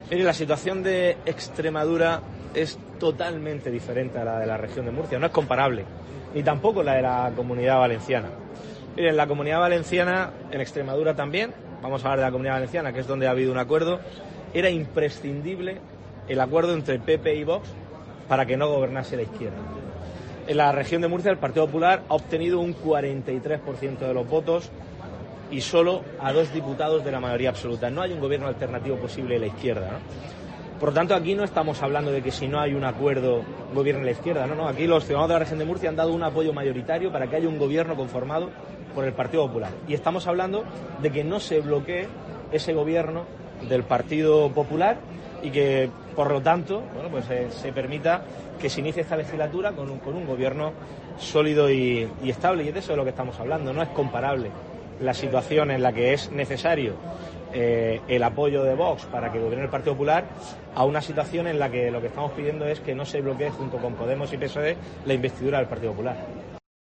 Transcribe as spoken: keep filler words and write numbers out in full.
Mire, la situación de Extremadura es totalmente diferente a la de la región de Murcia, no es comparable, ni tampoco la de la Comunidad Valenciana. Mire, en la Comunidad Valenciana, en Extremadura también, vamos a hablar de la Comunidad Valenciana, que es donde ha habido un acuerdo, era imprescindible el acuerdo entre P P y Vox para que no gobernase la izquierda. En la región de Murcia el Partido Popular ha obtenido un cuarenta y tres por ciento de los votos y solo a dos diputados de la mayoría absoluta. No hay un gobierno alternativo posible de la izquierda, ¿no? Por lo tanto, aquí no estamos hablando de que si no hay un acuerdo gobierne la izquierda, no, no. Aquí los ciudadanos de la región de Murcia han dado un apoyo mayoritario para que haya un gobierno conformado por el Partido Popular. Y estamos hablando de que no se bloquee ese gobierno del Partido Popular y que, por lo tanto, bueno, pues eh, se permita que se inicie esta legislatura con un, con un gobierno sólido y, y estable. Y de eso es de lo que estamos hablando. No es comparable la situación en la que es necesario eh, el apoyo de Vox para que gobierne el Partido Popular a una situación en la que lo que estamos pidiendo es que no se bloquee junto con Podemos y P S O E la investidura del Partido Popular.